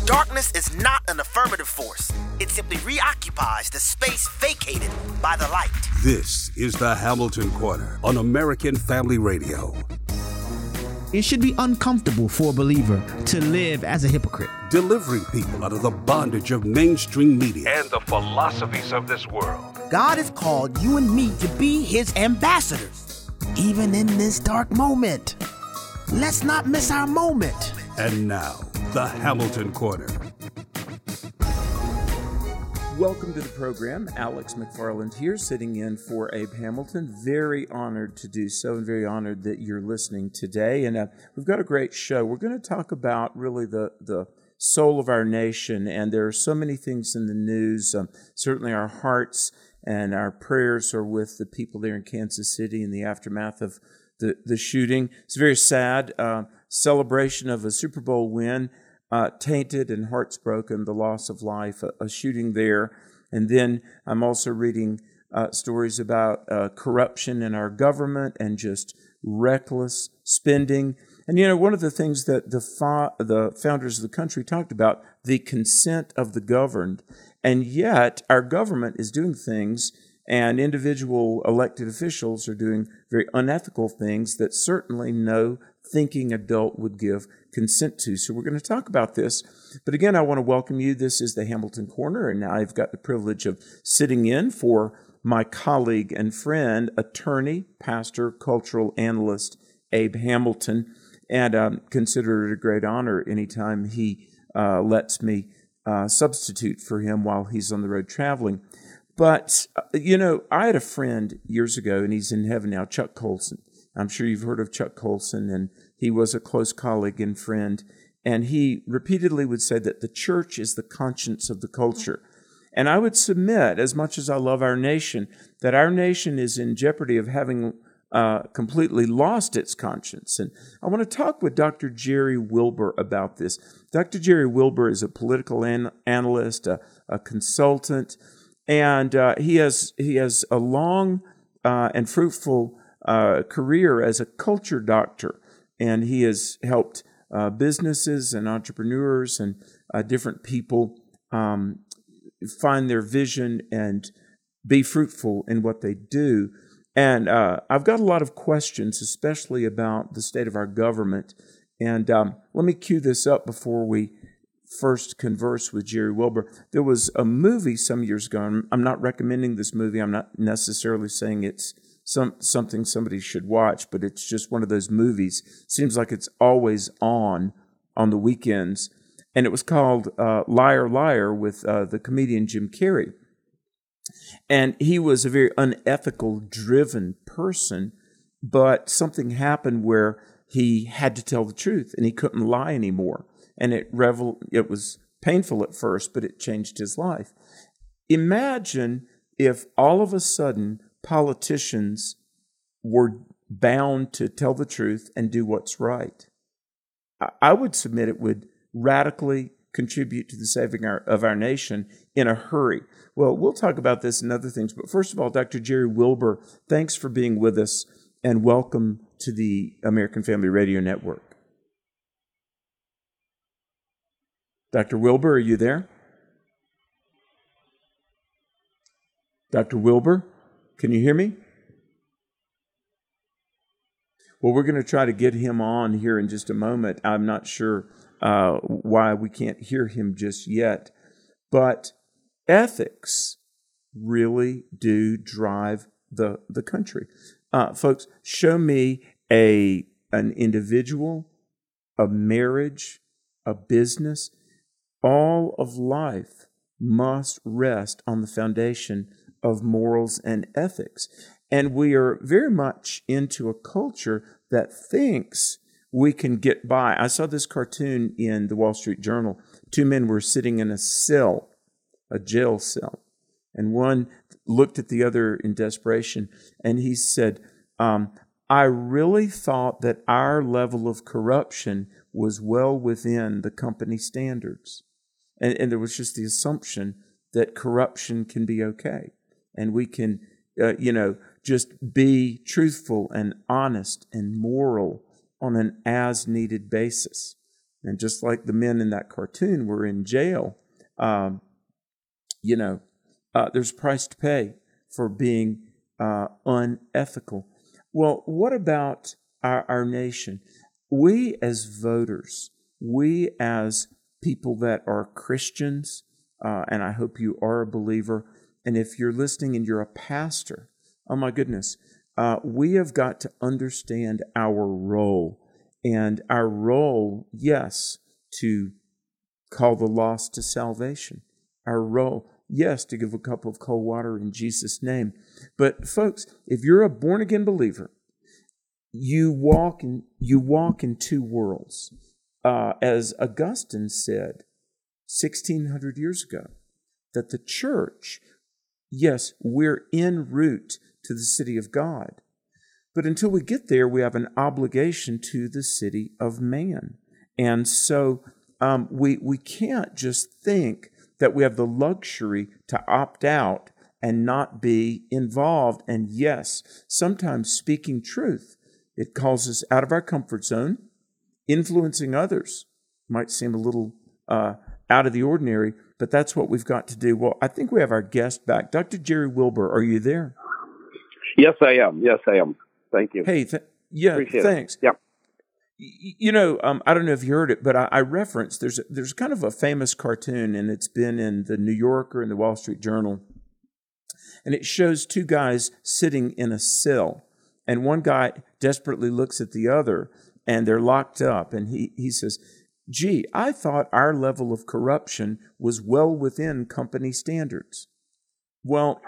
Darkness is not an affirmative force. It simply reoccupies the space vacated by the light. This is the Hamilton Corner on American Family Radio. It should be uncomfortable for a believer to live as a hypocrite. Delivering people out of the bondage of mainstream media and the philosophies of this world. God has called you and me to be his ambassadors, even in this dark moment. Let's not miss our moment. And now, the Hamilton Corner. Welcome to the program. Alex McFarland here, sitting in for Abe Hamilton. Very honored to do so, and very honored that you're listening today. And we've got a great show. We're going to talk about really the soul of our nation, and there are so many things in the news. Certainly our hearts and our prayers are with the people there in Kansas City in the aftermath of the shooting. It's very sad. Celebration of a Super Bowl win. Tainted and hearts broken, the loss of life, a shooting there. And then I'm also reading stories about corruption in our government and just reckless spending. And, you know, one of the things that the founders of the country talked about, the consent of the governed. And yet our government is doing things, and individual elected officials are doing very unethical things that certainly no thinking adult would give consent to. So we're going to talk about this. But again, I want to welcome you. This is the Hamilton Corner, and I've got the privilege of sitting in for my colleague and friend, attorney, pastor, cultural analyst, Abe Hamilton, and consider it a great honor anytime he lets me substitute for him while he's on the road traveling. But, you know, I had a friend years ago, and he's in heaven now, Chuck Colson. I'm sure you've heard of Chuck Colson, and he was a close colleague and friend. And he repeatedly would say that the church is the conscience of the culture. And I would submit, as much as I love our nation, that our nation is in jeopardy of having completely lost its conscience. And I want to talk with Dr. Jerry Wilbur about this. Dr. Jerry Wilbur is a political analyst, a consultant, and he has a long and fruitful career as a culture doctor, and he has helped businesses and entrepreneurs and different people find their vision and be fruitful in what they do. And I've got a lot of questions, especially about the state of our government. And let me cue this up before we first converse with Jerry Wilbur. There was a movie some years ago. I'm not recommending this movie. I'm not necessarily saying it's something somebody should watch, but it's just one of those movies. Seems like it's always on the weekends. And it was called Liar, Liar with the comedian Jim Carrey. And he was a very unethical, driven person, but something happened where he had to tell the truth and he couldn't lie anymore. And it was painful at first, but it changed his life. Imagine if all of a sudden politicians were bound to tell the truth and do what's right. I would submit it would radically contribute to the saving of our nation in a hurry. Well, we'll talk about this and other things, but first of all, Dr. Jerry Wilbur, thanks for being with us and welcome to the American Family Radio Network. Dr. Wilbur, are you there? Dr. Wilbur, can you hear me? Well, we're going to try to get him on here in just a moment. I'm not sure why we can't hear him just yet. But ethics really do drive the country. Folks, show me an individual, a marriage, a business. All of life must rest on the foundation of morals and ethics. And we are very much into a culture that thinks we can get by. I saw this cartoon in the Wall Street Journal. Two men were sitting in a cell, a jail cell, and one looked at the other in desperation, and he said, I really thought that our level of corruption was well within the company standards. And there was just the assumption that corruption can be okay. And we can, just be truthful and honest and moral on an as-needed basis. And just like the men in that cartoon were in jail, there's a price to pay for being unethical. Well, what about our nation? We as voters, we as people that are Christians, and I hope you are a believer, and if you're listening and you're a pastor, oh my goodness, we have got to understand our role. And our role, yes, to call the lost to salvation. Our role, yes, to give a cup of cold water in Jesus' name. But folks, if you're a born-again believer, you walk in two worlds. As Augustine said 1,600 years ago, that the church, yes, we're en route to the city of God. But until we get there, we have an obligation to the city of man. And so we can't just think that we have the luxury to opt out and not be involved. And yes, sometimes speaking truth, it calls us out of our comfort zone. Influencing others might seem a little out of the ordinary, but that's what we've got to do. Well, I think we have our guest back. Dr. Jerry Wilbur, are you there? Yes, I am. Thank you. Hey, thanks. Yep. I don't know if you heard it, but I referenced there's kind of a famous cartoon, and it's been in the New Yorker and the Wall Street Journal, and it shows two guys sitting in a cell, and one guy desperately looks at the other, and they're locked up, and he says, "Gee, I thought our level of corruption was well within company standards." Well,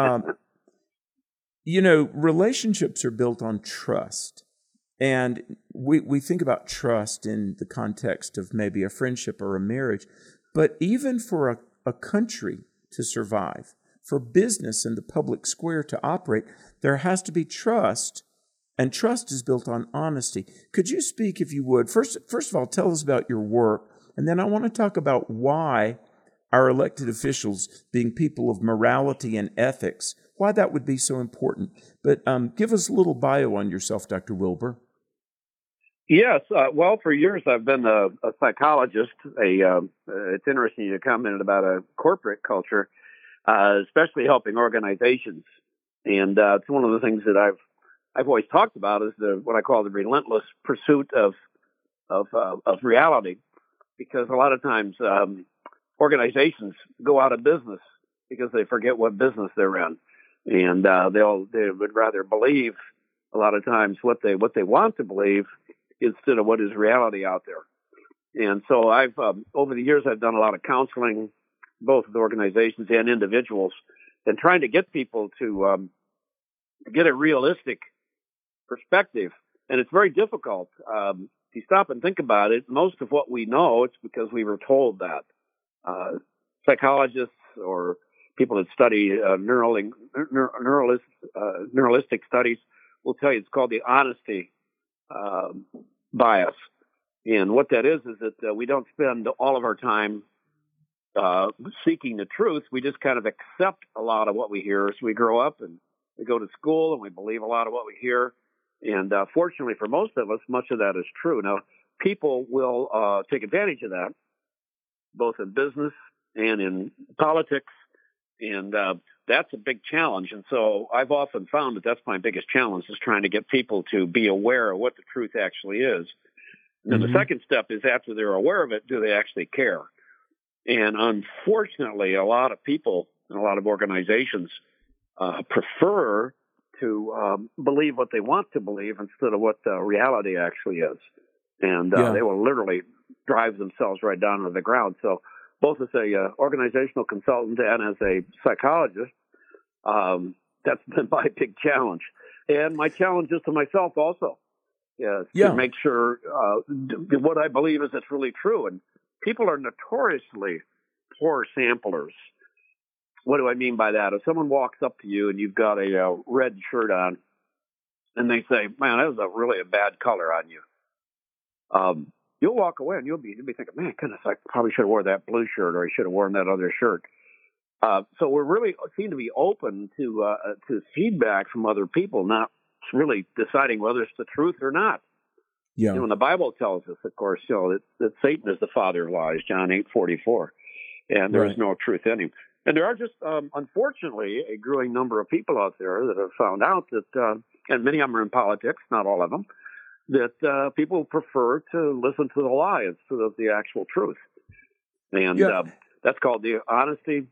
relationships are built on trust. And we think about trust in the context of maybe a friendship or a marriage. But even for a country to survive, for business in the public square to operate, there has to be trust. And trust is built on honesty. Could you speak, if you would? First of all, tell us about your work. And then I want to talk about why our elected officials, being people of morality and ethics, why that would be so important. But give us a little bio on yourself, Dr. Wilbur. Yes. Well, for years I've been a psychologist. It's interesting you commented about a corporate culture, especially helping organizations. And it's one of the things that I've always talked about is what I call the relentless pursuit of reality, because a lot of times organizations go out of business because they forget what business they're in, and they would rather believe a lot of times what they want to believe instead of what is reality out there. And so I've over the years I've done a lot of counseling, both with organizations and individuals, and trying to get people to get a realistic perspective. And it's very difficult. If you stop and think about it, most of what we know, it's because we were told that. Psychologists or people that study neuralistic studies will tell you it's called the honesty bias. And what that is that we don't spend all of our time seeking the truth. We just kind of accept a lot of what we hear as we grow up, and we go to school and we believe a lot of what we hear. And fortunately for most of us, much of that is true. Now, people will take advantage of that, both in business and in politics, and that's a big challenge. And so I've often found that that's my biggest challenge, is trying to get people to be aware of what the truth actually is. And then the second step is, after they're aware of it, do they actually care? And unfortunately, a lot of people and a lot of organizations prefer to believe what they want to believe instead of what the reality actually is. And they will literally drive themselves right down to the ground. So both as a organizational consultant and as a psychologist, that's been my big challenge. And my challenge is to myself also, to make sure what I believe is it's really true. And people are notoriously poor samplers. What do I mean by that? If someone walks up to you and you've got a red shirt on, and they say, "Man, that was really a bad color on you," you'll walk away and you'll be thinking, "Man, goodness, I probably should have worn that blue shirt, or I should have worn that other shirt." So we really seem to be open to feedback from other people, not really deciding whether it's the truth or not. Yeah. The Bible tells us, of course, that Satan is the father of lies, John 8:44, and there is no truth in him. And there are just, unfortunately, a growing number of people out there that have found out that, and many of them are in politics, not all of them, that people prefer to listen to the lie instead of the actual truth. And that's called the honesty,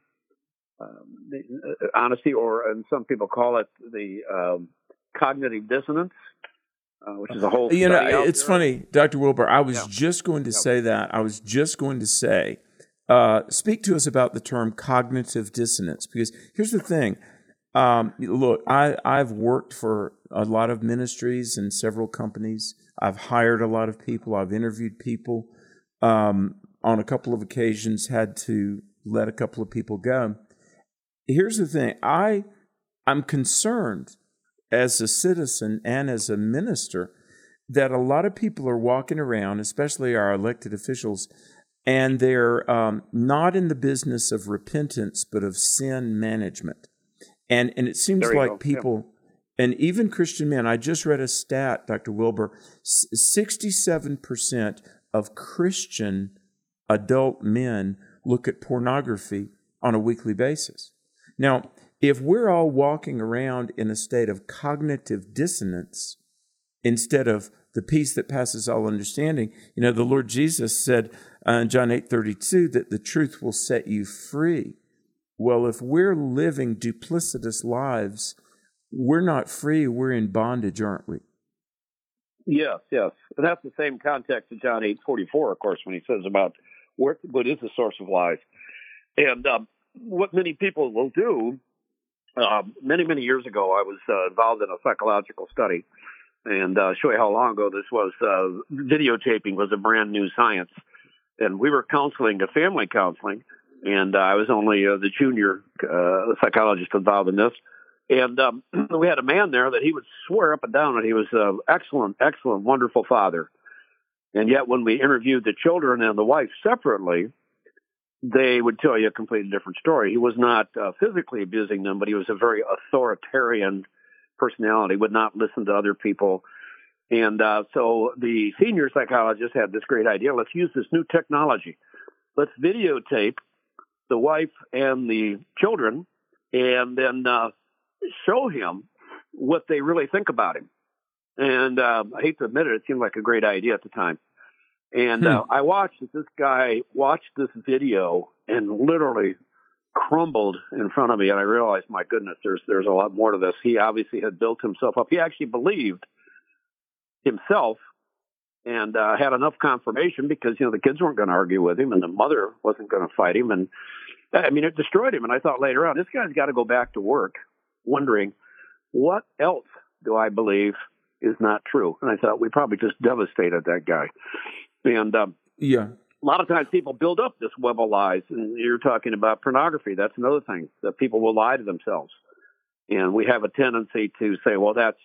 and some people call it the cognitive dissonance, which is a whole. It's funny, Dr. Wilber. I was just going to say that. I was just going to say, speak to us about the term cognitive dissonance, because here's the thing. Look, I've worked for a lot of ministries and several companies. I've hired a lot of people. I've interviewed people. On a couple of occasions, had to let a couple of people go. Here's the thing. I'm concerned as a citizen and as a minister that a lot of people are walking around, especially our elected officials, and they're not in the business of repentance, but of sin management. And it seems like people, and even Christian men, I just read a stat, Dr. Wilber, 67% of Christian adult men look at pornography on a weekly basis. Now, if we're all walking around in a state of cognitive dissonance instead of the peace that passes all understanding, the Lord Jesus said in John 8:32 that the truth will set you free. Well, if we're living duplicitous lives, we're not free, we're in bondage, aren't we? Yes. And that's the same context of John 8:44, of course, when he says about what is the source of lies. And what many people will do, many years ago, I was involved in a psychological study, and show you how long ago this was. Videotaping was a brand new science, and we were counseling, family counseling, and I was only the junior psychologist involved in this. And we had a man there that he would swear up and down that he was an excellent, wonderful father. And yet when we interviewed the children and the wife separately, they would tell you a completely different story. He was not physically abusing them, but he was a very authoritarian personality, would not listen to other people. And so the senior psychologist had this great idea. Let's use this new technology. Let's videotape the wife and the children and then show him what they really think about him. And I hate to admit it, it seemed like a great idea at the time. And I watched this guy watch this video and literally crumbled in front of me. And I realized, my goodness, there's a lot more to this. He obviously had built himself up. He actually believed himself and had enough confirmation because, the kids weren't going to argue with him and the mother wasn't going to fight him. And it destroyed him. And I thought later on, this guy's got to go back to work wondering, what else do I believe is not true? And I thought, we probably just devastated that guy. And a lot of times people build up this web of lies. And you're talking about pornography. That's another thing, that people will lie to themselves. And we have a tendency to say, well, that's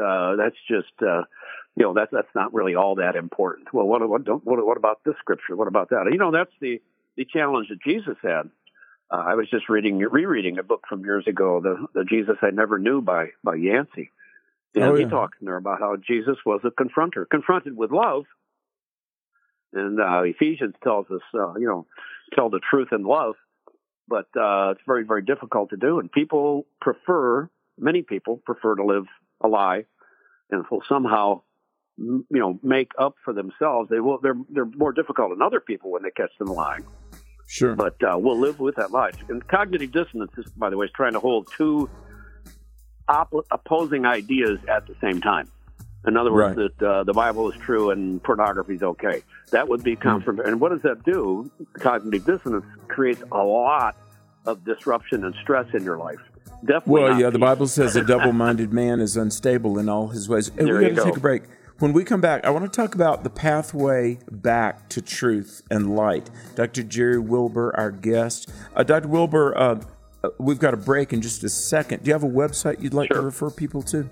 not really all that important. Well, what about this scripture? What about that? That's the challenge that Jesus had. I was just rereading a book from years ago, the Jesus I Never Knew by Yancey. And he talks there about how Jesus was a confronter, confronted with love. And Ephesians tells us, tell the truth in love. But it's very, very difficult to do. And many people prefer to live a lie and will somehow, make up for themselves. They're more difficult than other people when they catch them lying. Sure. But we'll live with that lie. And cognitive dissonance, by the way, is trying to hold two opposing ideas at the same time. In other words, that the Bible is true and pornography is okay. That would be confirmation. And what does that do? Cognitive dissonance creates a lot of disruption and stress in your life. Definitely. The Bible says a double-minded man is unstable in all his ways. Hey, we're going to take a break. When we come back, I want to talk about the pathway back to truth and light. Dr. Jerry Wilber, our guest. Dr. Wilber, we've got a break in just a second. Do you have a website you'd like to refer people to?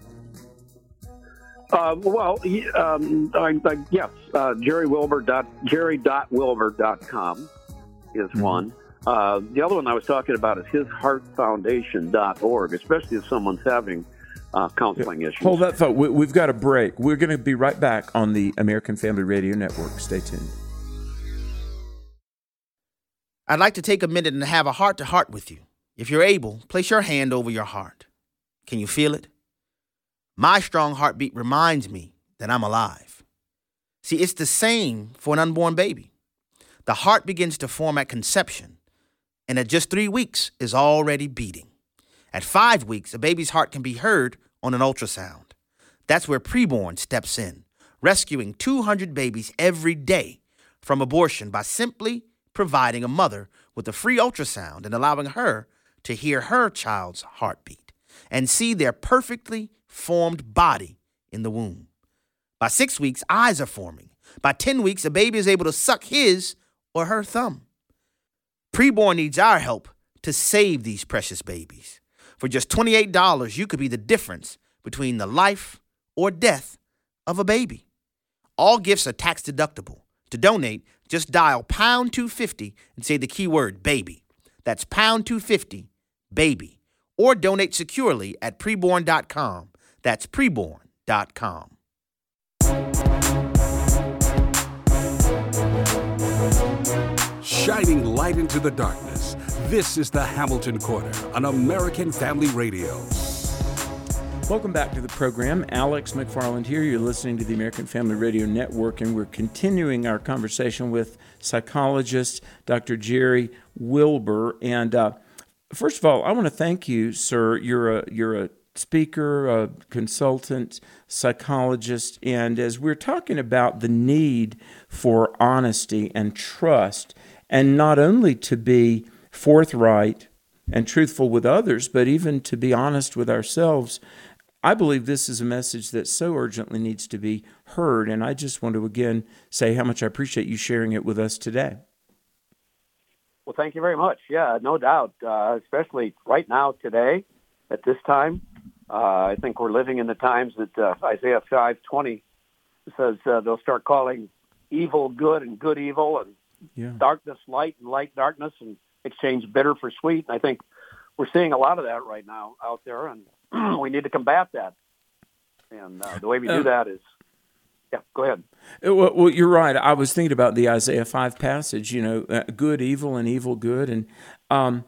jerry.wilber.com is one. The other one I was talking about is hisheartfoundation.org, especially if someone's having counseling issues. Hold that thought. We've got a break. We're going to be right back on the American Family Radio Network. Stay tuned. I'd like to take a minute and have a heart-to-heart with you. If you're able, place your hand over your heart. Can you feel it? My strong heartbeat reminds me that I'm alive. See, it's the same for an unborn baby. The heart begins to form at conception, and at just 3 weeks is already beating. At 5 weeks, a baby's heart can be heard on an ultrasound. That's where Preborn steps in, rescuing 200 babies every day from abortion by simply providing a mother with a free ultrasound and allowing her to hear her child's heartbeat and see their perfectly formed body in the womb. By 6 weeks, eyes are forming. By 10 weeks, a baby is able to suck his or her thumb. Preborn needs our help to save these precious babies. For just $28, you could be the difference between the life or death of a baby. All gifts are tax deductible. To donate, just dial pound 250 and say the keyword baby. That's pound 250, baby. Or donate securely at preborn.com. That's preborn.com. Shining light into the darkness. This is the Hamilton Corner on American Family Radio. Welcome back to the program. Alex McFarland here. You're listening to the American Family Radio Network, and we're continuing our conversation with psychologist Dr. Jerry Wilbur. And first of all, I want to thank you, sir. You're a speaker, a consultant, psychologist, and as we're talking about the need for honesty and trust, and not only to be forthright and truthful with others, but even to be honest with ourselves, I believe this is a message that so urgently needs to be heard, and I just want to again say how much I appreciate you sharing it with us today. Well, thank you very much. Yeah, no doubt, especially right now, today, at this time. I think we're living in the times that Isaiah 5:20 says they'll start calling evil good and good evil, and darkness light and light darkness, and exchange bitter for sweet. And I think we're seeing a lot of that right now out there, and we need to combat that. And the way we do that is, go ahead. Well, you're right. I was thinking about the Isaiah 5 passage, good, evil, and evil, good. And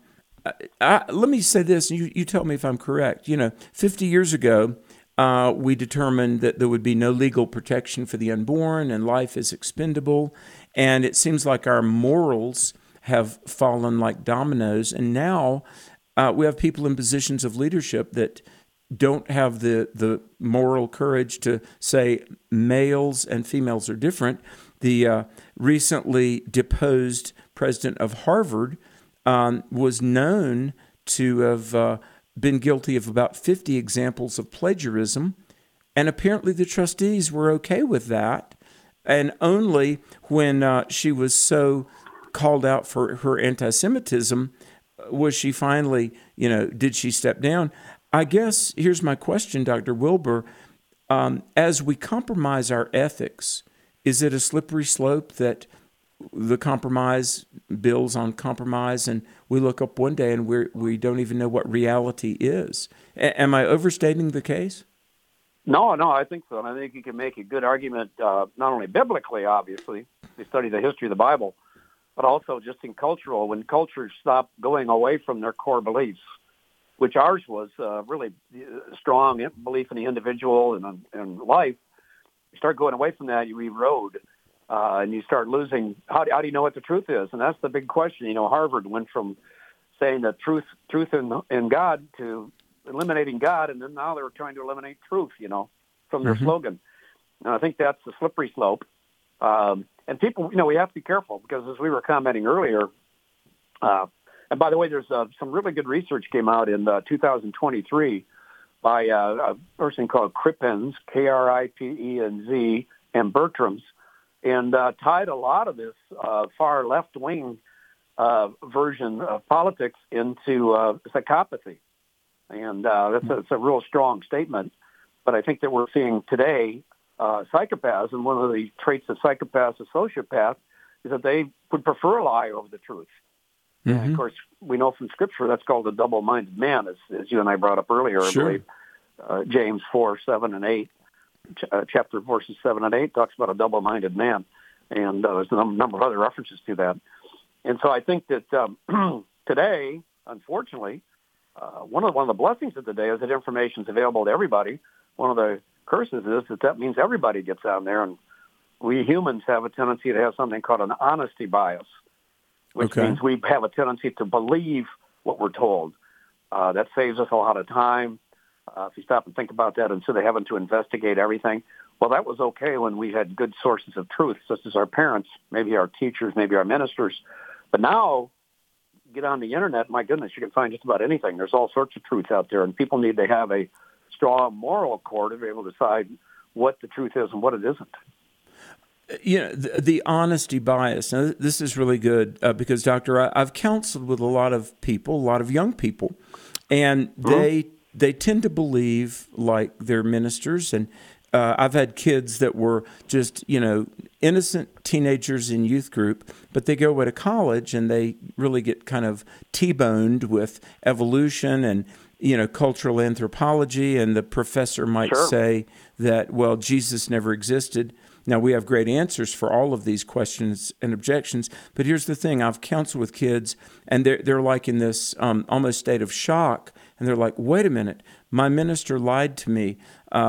let me say this, and you tell me if I'm correct. 50 years ago, we determined that there would be no legal protection for the unborn, and life is expendable. And it seems like our morals have fallen like dominoes. And now we have people in positions of leadership that don't have the moral courage to say males and females are different. The recently deposed president of Harvard was known to have been guilty of about 50 examples of plagiarism, and apparently the trustees were okay with that, and only when she was so called out for her anti-Semitism was she finally, did she step down? I guess here's my question, Dr. Wilbur. As we compromise our ethics, is it a slippery slope that the compromise builds on compromise, and we look up one day and we don't even know what reality is? Am I overstating the case? No, I think so. And I think you can make a good argument, not only biblically, obviously, we study the history of the Bible, but also just in cultural, when cultures stop going away from their core beliefs, which ours was really strong belief in the individual and life. You start going away from that, you erode, and you start losing. How do you know what the truth is? And that's the big question. Harvard went from saying that truth in God to eliminating God, and then now they're trying to eliminate truth, from their slogan. And I think that's the slippery slope. And people, we have to be careful because as we were commenting earlier, and by the way, there's some really good research came out in 2023 by a person called Krippens, Kripenz, and Bertrams, and tied a lot of this far left-wing version of politics into psychopathy. And that's a real strong statement. But I think that we're seeing today psychopaths, and one of the traits of psychopaths and sociopaths is that they would prefer a lie over the truth. And of course, we know from Scripture that's called a double-minded man, as you and I brought up earlier, I believe. James 4, 7, and 8, chapter verses 7 and 8 talks about a double-minded man. And there's a number of other references to that. And so I think that today, unfortunately, one of the blessings of the day is that information is available to everybody. One of the curses is that means everybody gets on there, and we humans have a tendency to have something called an honesty bias, which means we have a tendency to believe what we're told. That saves us a lot of time. If you stop and think about that, instead of having to investigate everything, well, that was okay when we had good sources of truth, such as our parents, maybe our teachers, maybe our ministers. But now, get on the internet, my goodness, you can find just about anything. There's all sorts of truth out there, and people need to have a strong moral core to be able to decide what the truth is and what it isn't. You know, the honesty bias. Now, this is really good because, Doctor, I've counseled with a lot of people, a lot of young people, and they tend to believe like they're ministers. And I've had kids that were just, innocent teenagers in youth group, but they go away to college and they really get kind of T-boned with evolution and, cultural anthropology. And the professor might say that, well, Jesus never existed. Now, we have great answers for all of these questions and objections, but here's the thing. I've counseled with kids, and they're like in this almost state of shock, and they're like, wait a minute, my minister lied to me.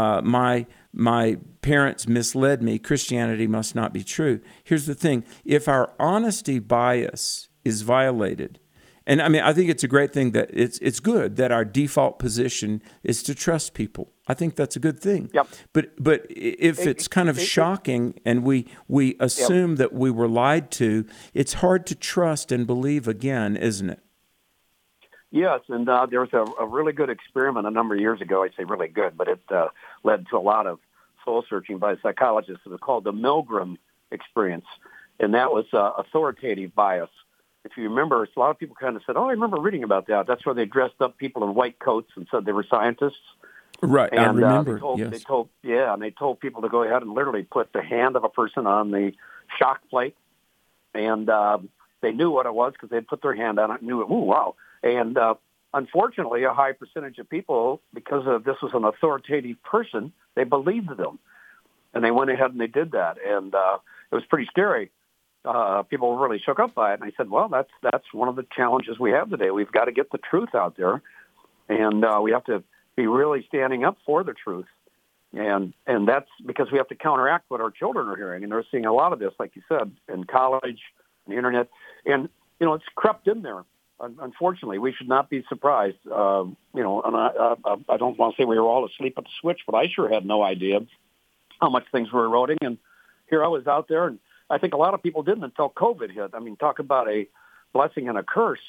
My parents misled me. Christianity must not be true. Here's the thing. If our honesty bias is violated, and I think it's a great thing that it's good that our default position is to trust people. I think that's a good thing. Yep. But if it's kind of shocking and we assume that we were lied to, it's hard to trust and believe again, isn't it? Yes, and there was a really good experiment a number of years ago. I say really good, but it led to a lot of soul-searching by psychologists. It was called the Milgram experience, and that was authoritative bias. If you remember, a lot of people kind of said, I remember reading about that. That's where they dressed up people in white coats and said they were scientists. Right, and, I remember, they told people to go ahead and literally put the hand of a person on the shock plate, and they knew what it was because they'd put their hand on it and knew it. Ooh, wow. And unfortunately, a high percentage of people, because this was an authoritative person, they believed them. And they went ahead and they did that. And it was pretty scary. People were really shook up by it. And I said, well, that's one of the challenges we have today. We've got to get the truth out there. And we have to be really standing up for the truth. And that's because we have to counteract what our children are hearing. And they're seeing a lot of this, like you said, in college, the internet. And, it's crept in there. Unfortunately, we should not be surprised. And I don't want to say we were all asleep at the switch, but I sure had no idea how much things were eroding. And here I was out there, and I think a lot of people didn't until COVID hit. I mean, talk about a blessing and a curse.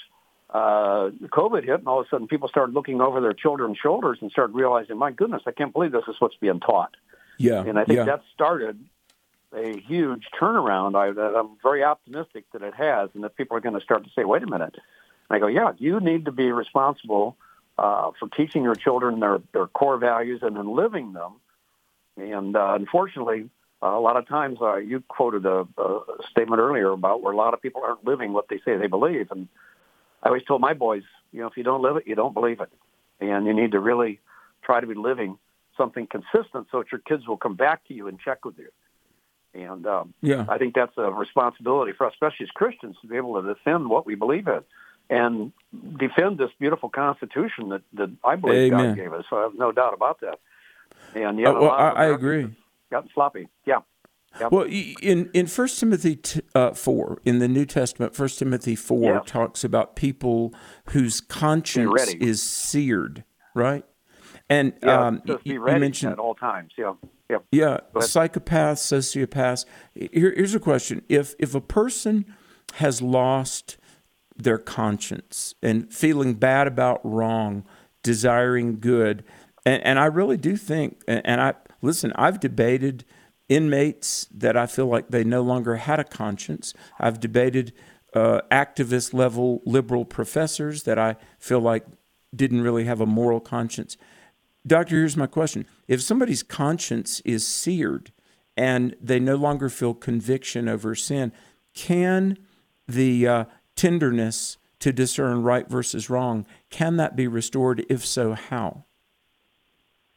COVID hit, and all of a sudden people started looking over their children's shoulders and started realizing, my goodness, I can't believe this is what's being taught. Yeah, and I think that started a huge turnaround. I'm very optimistic that it has, and that people are going to start to say, wait a minute. And I go, yeah, you need to be responsible for teaching your children their core values and then living them. And unfortunately, a lot of times, you quoted a statement earlier about where a lot of people aren't living what they say they believe. And I always told my boys, if you don't live it, you don't believe it. And you need to really try to be living something consistent so that your kids will come back to you and check with you. And I think that's a responsibility for us, especially as Christians, to be able to defend what we believe in and defend this beautiful Constitution that I believe God gave us. So I have no doubt about that. And I agree. Gotten sloppy. Yeah. Yep. Well, in 1 Timothy 4, in the New Testament, 1 Timothy 4 talks about people whose conscience is seared, right? And be you ready mentioned at all times. Yeah. Psychopaths, sociopaths. Here's a question: If a person has lost their conscience and feeling bad about wrong, desiring good, and I really do think, I've debated inmates that I feel like they no longer had a conscience. I've debated activist level liberal professors that I feel like didn't really have a moral conscience. Doctor, here's my question. If somebody's conscience is seared and they no longer feel conviction over sin, can the tenderness to discern right versus wrong, can that be restored? If so, how?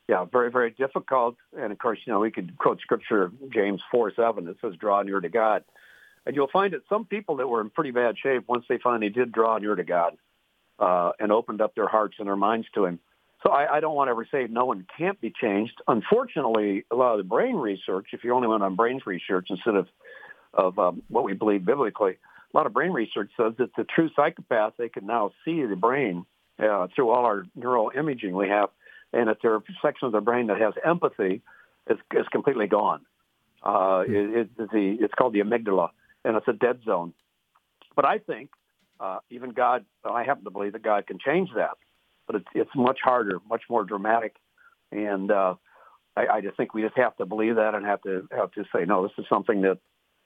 Yeah, very, very difficult. And of course, we could quote scripture, James 4:7, that says, draw near to God. And you'll find that some people that were in pretty bad shape, once they finally did draw near to God and opened up their hearts and their minds to him. So I don't want to ever say no one can't be changed. Unfortunately, a lot of the brain research, if you only went on brain research instead of what we believe biblically, a lot of brain research says that the true psychopath, they can now see the brain through all our neural imaging we have, and that there are sections of the brain that has empathy is completely gone. It's called the amygdala, and it's a dead zone. But I think even God, I happen to believe that God can change that. But it's much harder, much more dramatic, and I just think we just have to believe that and have to say no. This is something that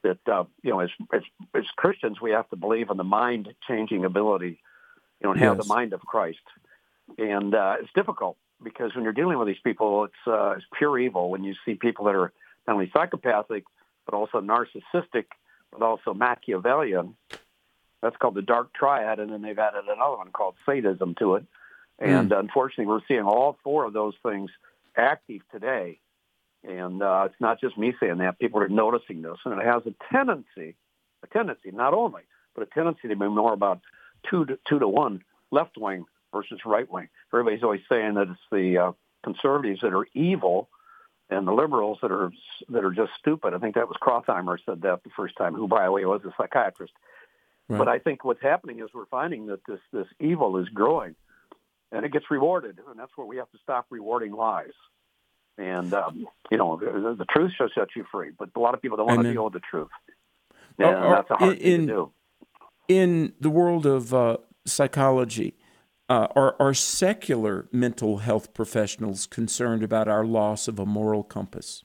as Christians we have to believe in the mind changing ability, and have the mind of Christ. And it's difficult because when you're dealing with these people, it's pure evil. When you see people that are not only psychopathic but also narcissistic, but also Machiavellian, that's called the dark triad, and then they've added another one called sadism to it. And unfortunately, we're seeing all four of those things active today. And it's not just me saying that. People are noticing this. And it has a tendency, not only, but a tendency to be more about 2 to 1 left wing versus right wing. Everybody's always saying that it's the conservatives that are evil and the liberals that are just stupid. I think that was Krautheimer said that the first time, who, by the way, was a psychiatrist. Right. But I think what's happening is we're finding that this evil is growing. And it gets rewarded, and that's where we have to stop rewarding lies. And, the truth shall set you free, but a lot of people don't want to deal with the truth. And that's a hard thing to do. In the world of psychology, are secular mental health professionals concerned about our loss of a moral compass?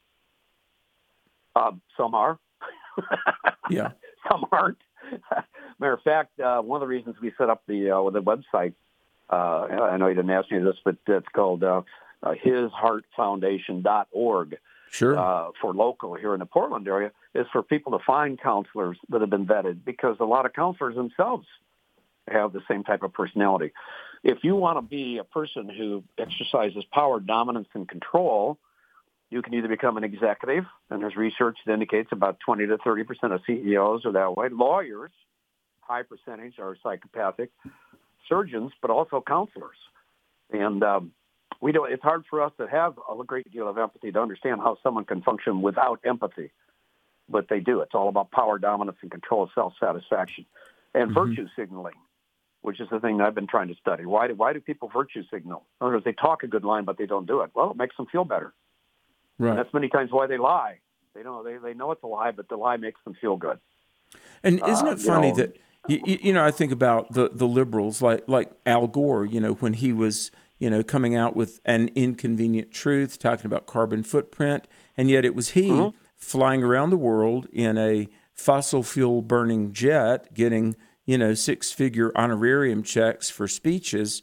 Some are. Yeah. Some aren't. Matter of fact, one of the reasons we set up the website, I know you didn't ask me this, but it's called hisheartfoundation.org. Sure. For local here in the Portland area, is for people to find counselors that have been vetted, because a lot of counselors themselves have the same type of personality. If you want to be a person who exercises power, dominance, and control, you can either become an executive, and there's research that indicates about 20 to 30% of CEOs are that way. Lawyers, high percentage, are psychopathic. Surgeons, but also counselors. And it's hard for us to have a great deal of empathy to understand how someone can function without empathy. But they do. It's all about power, dominance, and control, self-satisfaction. And virtue signaling, which is the thing that I've been trying to study. Why do people virtue signal? In other words, they talk a good line, but they don't do it. Well, it makes them feel better. Right. And that's many times why they lie. They know it's a lie, but the lie makes them feel good. And isn't it funny that... I think about the liberals, like Al Gore, when he was, coming out with an inconvenient truth, talking about carbon footprint, and yet it was he flying around the world in a fossil fuel burning jet, getting, 6-figure honorarium checks for speeches.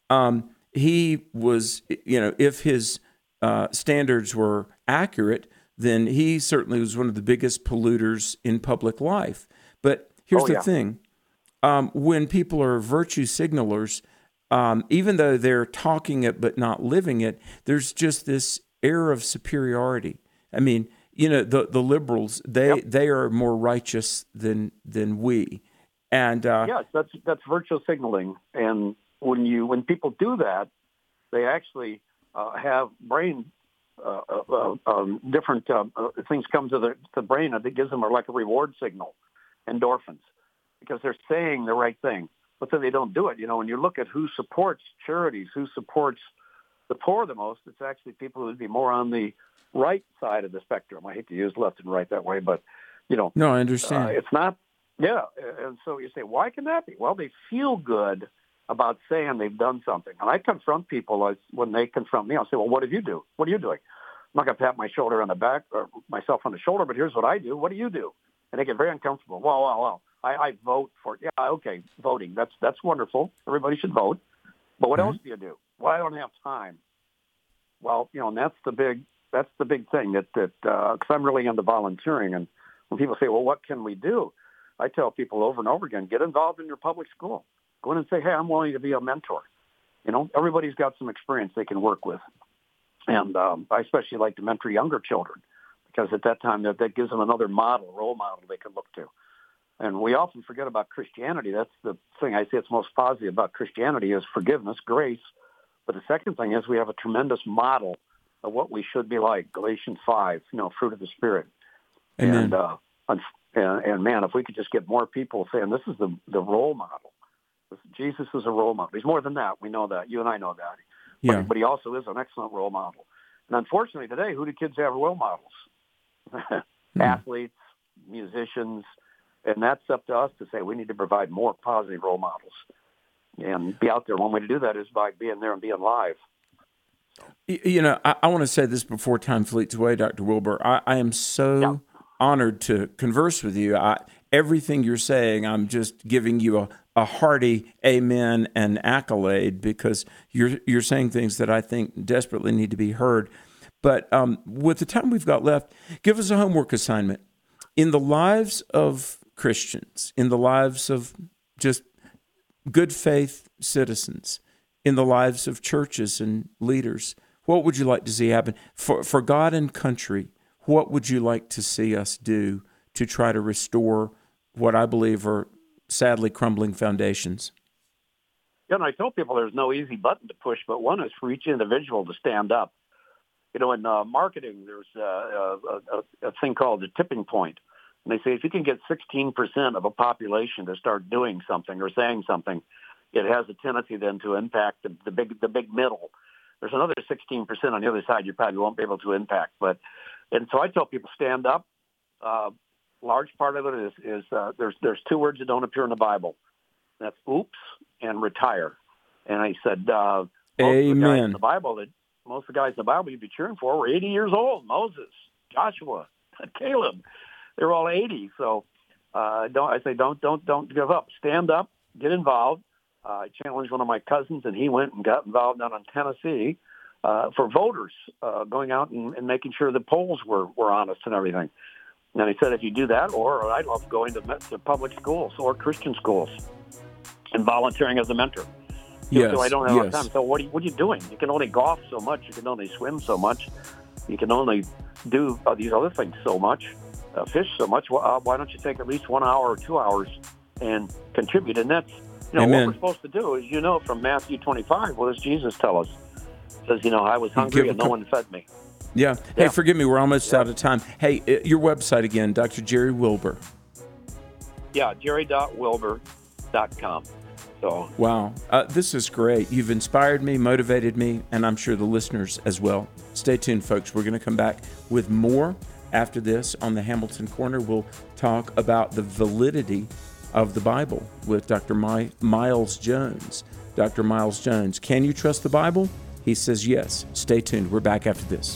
He was, if his standards were accurate, then he certainly was one of the biggest polluters in public life. But here's the thing. When people are virtue signalers, even though they're talking it but not living it, there's just this air of superiority. I mean, the liberals, they are more righteous than we. And yes, that's virtue signaling. And when people do that, they actually have brain different things come to the brain that gives them like a reward signal, endorphins, because they're saying the right thing. But then they don't do it. When you look at who supports charities, who supports the poor the most, it's actually people who would be more on the right side of the spectrum. I hate to use left and right that way, but, No, I understand. It's not, and so you say, why can that be? Well, they feel good about saying they've done something. And I confront people when they confront me. I'll say, well, what do you do? What are you doing? I'm not going to pat my shoulder on the back or myself on the shoulder, but here's what I do. What do you do? And they get very uncomfortable. Well, I vote for it. Yeah, okay, voting. That's wonderful. Everybody should vote. But what else do you do? Well, I don't have time. Well, and that's the big thing that because I'm really into volunteering. And when people say, well, what can we do? I tell people over and over again, get involved in your public school. Go in and say, hey, I'm willing to be a mentor. Everybody's got some experience they can work with. And I especially like to mentor younger children because at that time that gives them another role model they can look to. And we often forget about Christianity. That's the thing I say it's most positive about Christianity is forgiveness, grace. But the second thing is we have a tremendous model of what we should be like. Galatians 5, fruit of the Spirit. Amen. And man, if we could just get more people saying this is the role model. Jesus is a role model. He's more than that. We know that. You and I know that. Yeah. But he also is an excellent role model. And unfortunately today, who do kids have role models? Athletes, musicians. And that's up to us to say we need to provide more positive role models and be out there. One way to do that is by being there and being live. I want to say this before time fleets away, Dr. Wilbur. I am so honored to converse with you. Everything you're saying, I'm just giving you a hearty amen and accolade because you're saying things that I think desperately need to be heard. But with the time we've got left, give us a homework assignment. In the lives of Christians, in the lives of just good faith citizens, in the lives of churches and leaders, what would you like to see happen? For God and country, what would you like to see us do to try to restore what I believe are sadly crumbling foundations? And I tell people there's no easy button to push, but one is for each individual to stand up. In marketing, there's a thing called the tipping point. And they say if you can get 16% of a population to start doing something or saying something, it has a tendency then to impact the big middle. There's another 16% on the other side you probably won't be able to impact. And so I tell people stand up. Large part of it is there's two words that don't appear in the Bible. That's oops and retire. And I said most Amen. of the guys in the Bible you'd be cheering for were 80 years old. Moses, Joshua, Caleb. They're all 80, so don't give up. Stand up, get involved. I challenged one of my cousins, and he went and got involved down in Tennessee for voters, going out and making sure the polls were honest and everything. And he said, if you do that, or I love going to public schools or Christian schools and volunteering as a mentor. Yes, so I don't have enough time. So what are you doing? You can only golf so much. You can only swim so much. You can only do these other things so much. Fish so much. Why don't you take at least 1 hour or 2 hours and contribute? And that's what we're supposed to do. Is from Matthew 25, what does Jesus tell us? It says, I was hungry and no one fed me. Yeah. Hey, forgive me. We're almost out of time. Hey, your website again, Dr. Jerry Wilbur. Yeah, jerry.wilbur.com. So. Wow. This is great. You've inspired me, motivated me, and I'm sure the listeners as well. Stay tuned, folks. We're going to come back with more. After this, on the Hamilton Corner, we'll talk about the validity of the Bible with Dr. Miles Jones. Dr. Miles Jones, can you trust the Bible? He says yes. Stay tuned. We're back after this.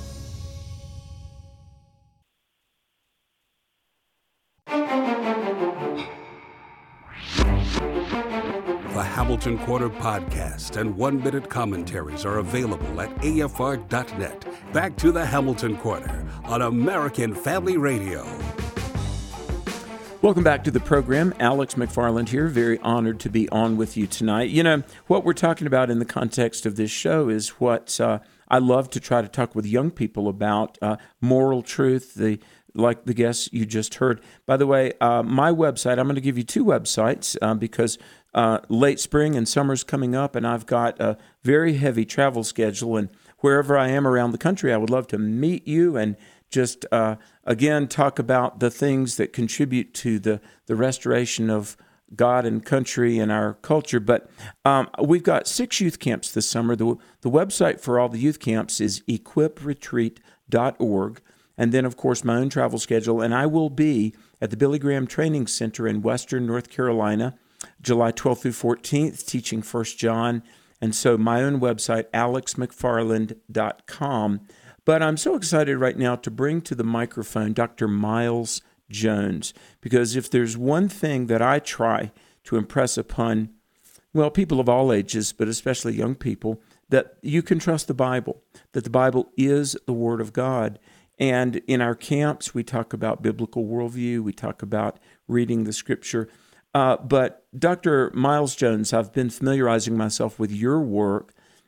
The Hamilton Corner podcast and 1-minute commentaries are available at afr.net. Back to the Hamilton Corner on American Family Radio. Welcome back to the program. Alex McFarland here. Very honored to be on with you tonight. What we're talking about in the context of this show is what I love to try to talk with young people about, moral truth, like the guests you just heard. By the way, my website, I'm going to give you two websites because late spring and summer's coming up, and I've got a very heavy travel schedule. And wherever I am around the country, I would love to meet you and just, again, talk about the things that contribute to the restoration of God and country and our culture. But we've got 6 youth camps this summer. The website for all the youth camps is equipretreat.org. And then, of course, my own travel schedule. And I will be at the Billy Graham Training Center in Western North Carolina, July 12th through 14th, teaching 1 John. And so my own website, alexmcfarland.com. But I'm so excited right now to bring to the microphone Dr. Miles Jones, because if there's one thing that I try to impress upon, people of all ages, but especially young people, that you can trust the Bible, that the Bible is the Word of God. And in our camps, we talk about biblical worldview, we talk about reading the Scripture. But Dr. Miles Jones, I've been familiarizing myself with your work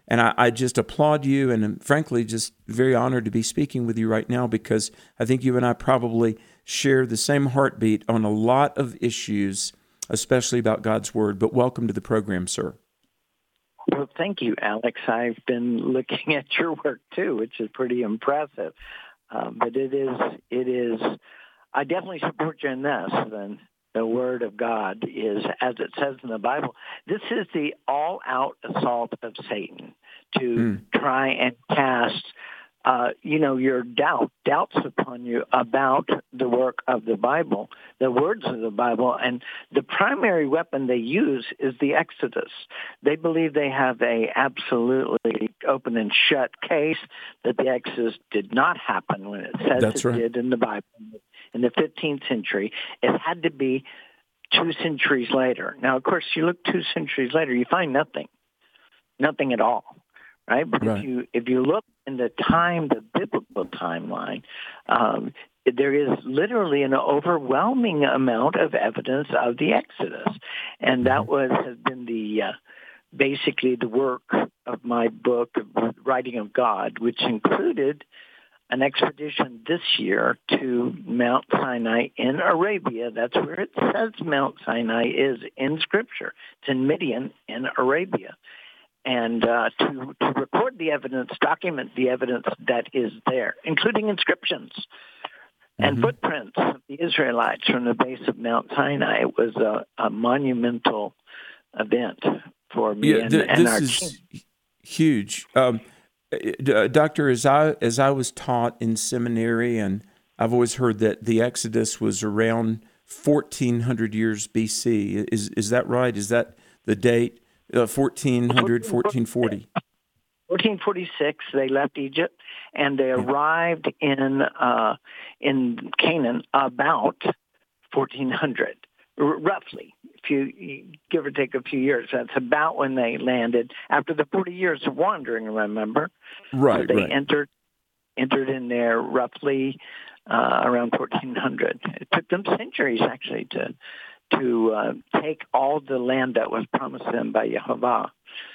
And I just applaud you, and I'm frankly just very honored to be speaking with you right now, because I think you and I probably share the same heartbeat on a lot of issues, especially about God's Word. But welcome to the program, sir. Well, thank you, Alex. I've been looking at your work too, which is pretty impressive. But it is. I definitely support you in this. Then the Word of God is, as it says in the Bible, this is the all-out assault of Satan to try and cast, your doubts upon you about the work of the Bible, the words of the Bible. And the primary weapon they use is the Exodus. They believe they have a absolutely open and shut case that the Exodus did not happen when it says That's right. did in the Bible. In the 15th century, it had to be 2 centuries later. Now, of course, you look 2 centuries later, you find nothing at all, right? But right. if you look in the biblical timeline, there is literally an overwhelming amount of evidence of the Exodus, and that has been basically the work of my book, Writing of God, which included an expedition this year to Mount Sinai in Arabia. That's where it says Mount Sinai is in Scripture. It's in Midian in Arabia. And to record the evidence, document the evidence that is there, including inscriptions and footprints of the Israelites from the base of Mount Sinai. It was a monumental event for me and our team. Huge. Doctor, as I was taught in seminary, and I've always heard that the Exodus was around 1400 years BC. Is that right? Is that the date? 1400, 1440? 1446, they left Egypt, and they arrived in Canaan about 1400, roughly. Give or take a few years. That's about when they landed after the 40 years of wandering. Remember, right? So they entered in there roughly around 1400. It took them centuries actually to take all the land that was promised them by Yehovah.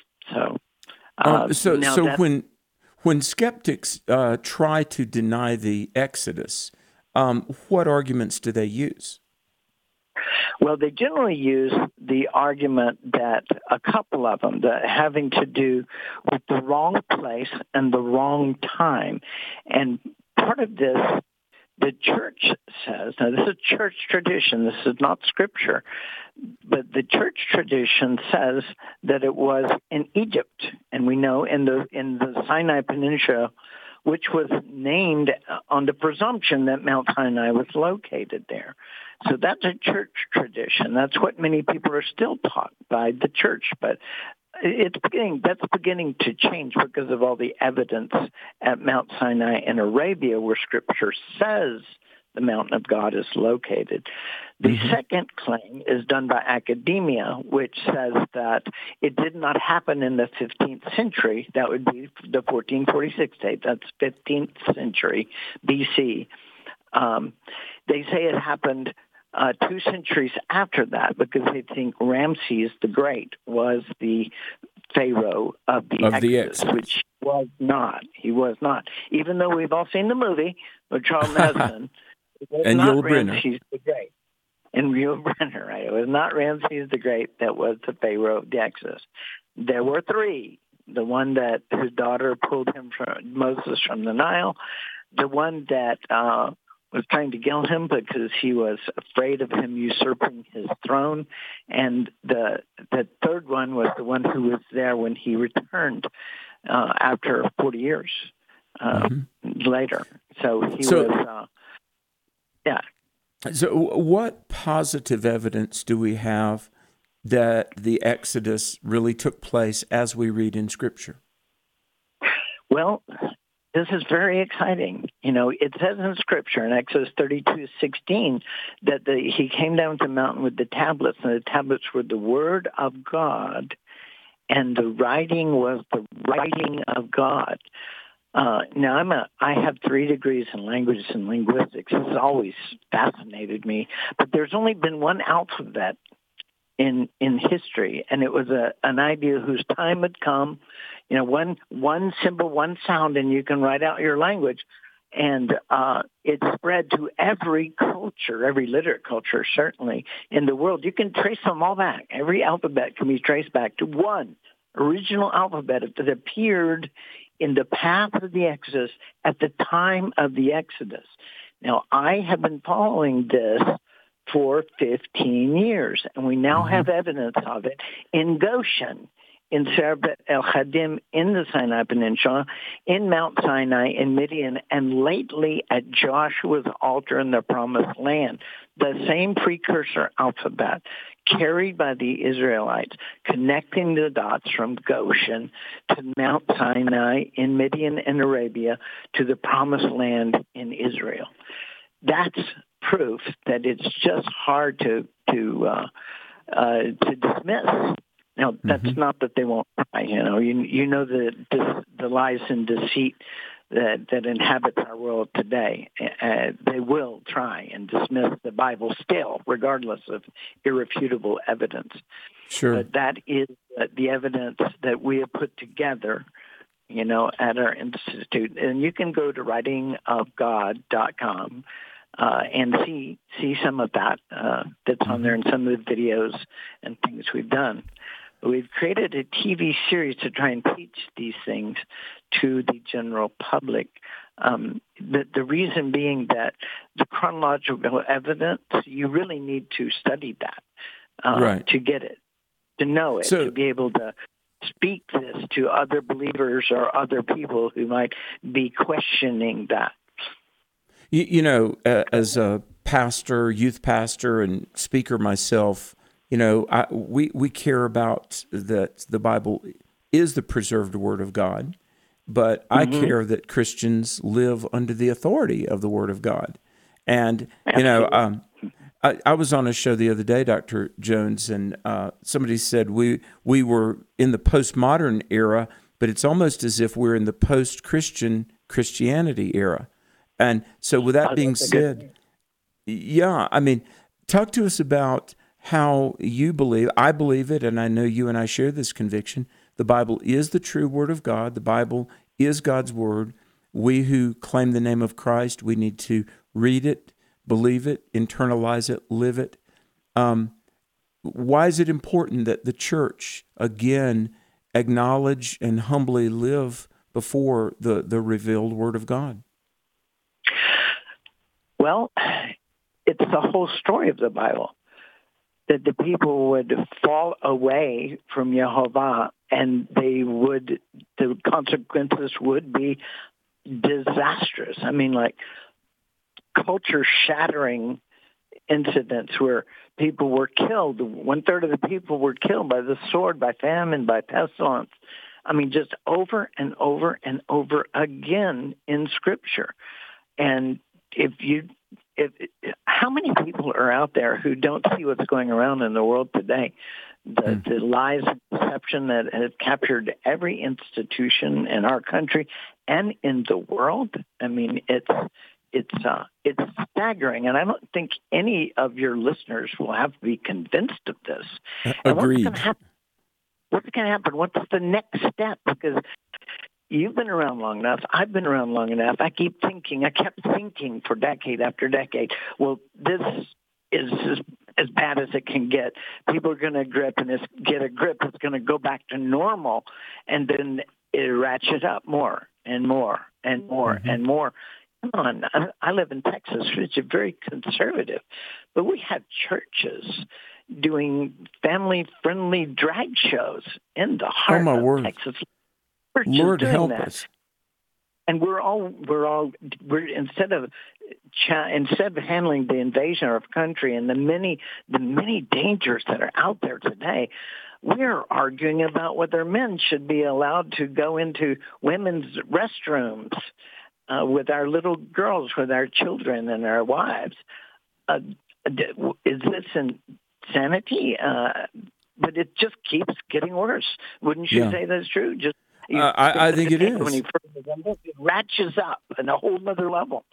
So when skeptics try to deny the Exodus, what arguments do they use? Well, they generally use the argument that a couple of them, that having to do with the wrong place and the wrong time. And part of this, the church says, now this is church tradition, this is not Scripture, but the church tradition says that it was in Egypt, and we know in the Sinai Peninsula, which was named on the presumption that Mount Sinai was located there. So that's a church tradition. That's what many people are still taught by the church, but that's beginning to change because of all the evidence at Mount Sinai in Arabia, where Scripture says the mountain of God is located. The second claim is done by academia, which says that it did not happen in the 15th century. That would be the 1446 date. That's 15th century BC. They say it happened 2 centuries after that, because they think Ramses the Great was the pharaoh of the Exodus, which was not. He was not. Even though we've all seen the movie with Charles Nesbitt, it was not Ramses the Great. And Yul Brynner, right? It was not Ramses the Great that was the pharaoh of the Exodus. There were 3. The one that his daughter pulled Moses from the Nile, the one that was trying to kill him because he was afraid of him usurping his throne. And the third one was the one who was there when he returned after 40 years later. So he was, yeah. So what positive evidence do we have that the Exodus really took place as we read in Scripture? Well, this is very exciting. It says in Scripture in Exodus 32:16 that he came down to the mountain with the tablets, and the tablets were the word of God, and the writing was the writing of God. Now, I have 3 degrees in languages and linguistics. This has always fascinated me, but there's only been one alphabet in history, and it was an idea whose time had come. One symbol, one sound, and you can write out your language. And it spread to every culture, every literate culture, certainly, in the world. You can trace them all back. Every alphabet can be traced back to one original alphabet that appeared in the path of the Exodus at the time of the Exodus. Now, I have been following this for 15 years, and we now have evidence of it in Goshen, in Serbet El Khadim, in the Sinai Peninsula, in Mount Sinai, in Midian, and lately at Joshua's altar in the Promised Land. The same precursor alphabet carried by the Israelites, connecting the dots from Goshen to Mount Sinai in Midian and Arabia to the Promised Land in Israel. That's proof that it's just hard to dismiss. Now, that's not that they won't try. You know the lies and deceit that inhabits our world today. They will try and dismiss the Bible still, regardless of irrefutable evidence. Sure. But that is the evidence that we have put together, at our institute. And you can go to writingofgod.com and see some of that that's on there in some of the videos and things we've done. We've created a TV series to try and teach these things to the general public. The reason being that the chronological evidence, you really need to study that to get it, to know it, to be able to speak this to other believers or other people who might be questioning that. As a pastor, youth pastor, and speaker myself, we care about that the Bible is the preserved Word of God, but I care that Christians live under the authority of the Word of God. And, I was on a show the other day, Dr. Jones, and somebody said we were in the postmodern era, but it's almost as if we're in the post-Christian Christianity era. And so with that being said, talk to us about how you believe, I believe it, and I know you and I share this conviction, the Bible is the true Word of God. The Bible is God's Word. We who claim the name of Christ, we need to read it, believe it, internalize it, live it. Why is it important that the church, again, acknowledge and humbly live before the revealed Word of God? Well, it's the whole story of the Bible, that the people would fall away from Yehovah, and the consequences would be disastrous. Like culture-shattering incidents where people were killed. 1/3 of the people were killed by the sword, by famine, by pestilence. Just over and over and over again in Scripture. And how many people are out there who don't see what's going around in the world today? The lies and deception that have captured every institution in our country and in the world. It's staggering, and I don't think any of your listeners will have to be convinced of this. Agreed. What's going to happen? What's the next step? Because you've been around long enough. I've been around long enough. I kept thinking for decade after decade, well, this is as bad as it can get. People are going to get a grip. It's going to go back to normal, and then it ratchets up more and more and more and more. Come on, I live in Texas, which is very conservative, but we have churches doing family-friendly drag shows in the heart of Texas. Lord help us. And we're instead of handling the invasion of our country and the many dangers that are out there today, we're arguing about whether men should be allowed to go into women's restrooms with our little girls, with our children and our wives. Is this insanity? But it just keeps getting worse. Wouldn't you say that's true? I think it is. When it ratchets up on a whole other level.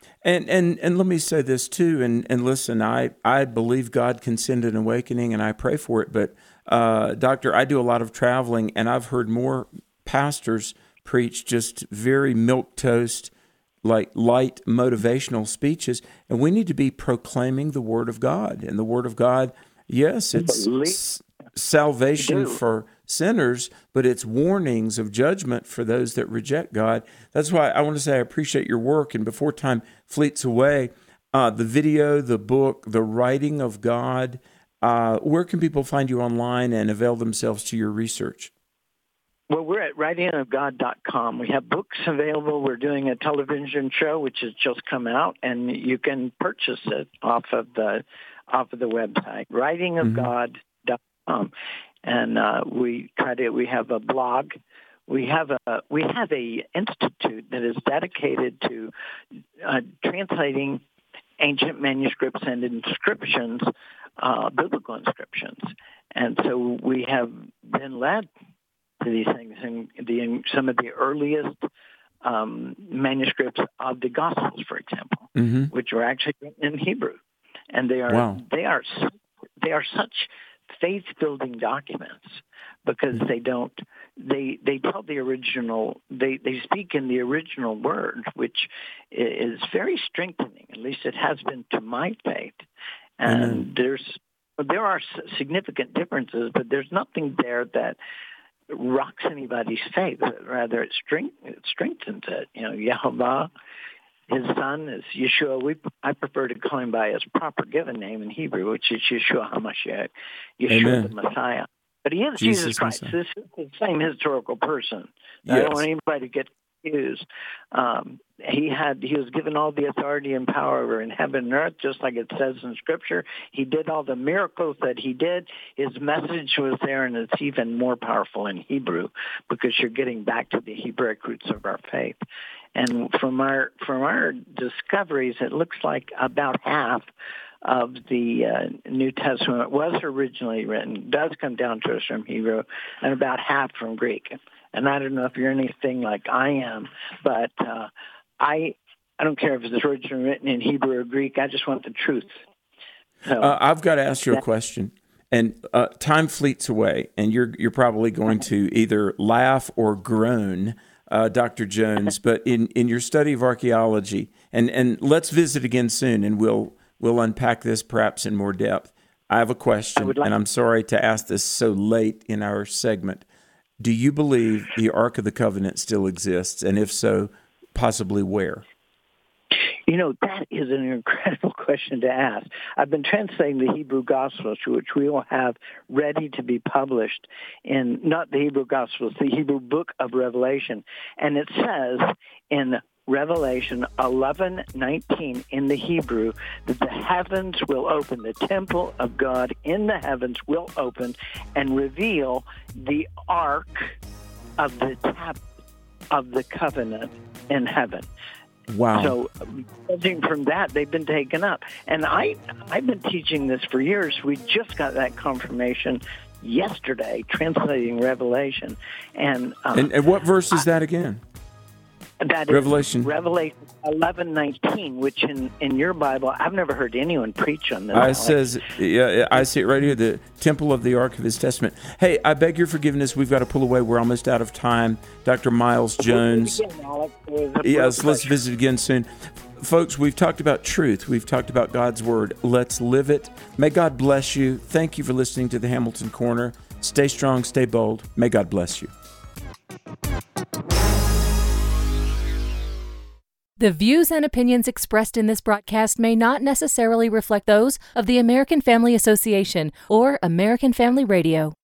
And let me say this too, and listen, I believe God can send an awakening, and I pray for it. But Doctor, I do a lot of traveling, and I've heard more pastors preach just very milquetoast, like light motivational speeches, and we need to be proclaiming the Word of God. And the Word of God, yes, it's salvation for sinners, but it's warnings of judgment for those that reject God. That's why I want to say I appreciate your work. And before time fleets away, the video, the book, the writing of God, where can people find you online and avail themselves to your research? Well, we're at writingofgod.com. We have books available. We're doing a television show, which has just come out, and you can purchase it off of the website, writingofgod.com. And we have a blog. We have a institute that is dedicated to translating ancient manuscripts and inscriptions, biblical inscriptions. And so we have been led to these things in some of the earliest manuscripts of the Gospels, for example, which were actually written in Hebrew, and they are such faith-building documents because they tell the original, they speak in the original word, which is very strengthening. At least it has been to my faith. And there are significant differences, but there's nothing there that rocks anybody's faith. Rather, it strengthens it. Yehovah, his son is Yeshua. I prefer to call him by his proper given name in Hebrew, which is Yeshua HaMashiach, Yeshua the Messiah. But he is Jesus Christ. Messiah. This is the same historical person. Yes. I don't want anybody to get confused. He was given all the authority and power in heaven and earth, just like it says in Scripture. He did all the miracles that he did. His message was there, and it's even more powerful in Hebrew because you're getting back to the Hebraic roots of our faith. And from our discoveries, it looks like about half of the New Testament was originally written, does come down to us from Hebrew, and about half from Greek. And I don't know if you're anything like I am, but I don't care if it's originally written in Hebrew or Greek. I just want the truth. So, I've got to ask you a question. And time fleets away, and you're probably going to either laugh or groan, Dr. Jones. But in your study of archaeology, and let's visit again soon, and we'll unpack this perhaps in more depth. I have a question, and I'm sorry to ask this so late in our segment. Do you believe the Ark of the Covenant still exists? And if so, possibly where? That is an incredible question to ask. I've been translating the Hebrew Gospels, which we will have ready to be published in, not the Hebrew Gospels, the Hebrew book of Revelation. And it says in Revelation 11:19 in the Hebrew that the heavens will open, the temple of God in the heavens will open and reveal the Ark of the Covenant in heaven. Wow. So judging from that, they've been taken up. And I've been teaching this for years. We just got that confirmation yesterday, translating Revelation. And what verse is that again? That Revelation. Is Revelation 11:19, which in your Bible, I've never heard anyone preach on this. I see it right here, the temple of the Ark of His Testament. Hey, I beg your forgiveness. We've got to pull away. We're almost out of time. Dr. Miles Jones. Yes, let's visit again soon. Folks, we've talked about truth. We've talked about God's Word. Let's live it. May God bless you. Thank you for listening to the Hamilton Corner. Stay strong, stay bold. May God bless you. The views and opinions expressed in this broadcast may not necessarily reflect those of the American Family Association or American Family Radio.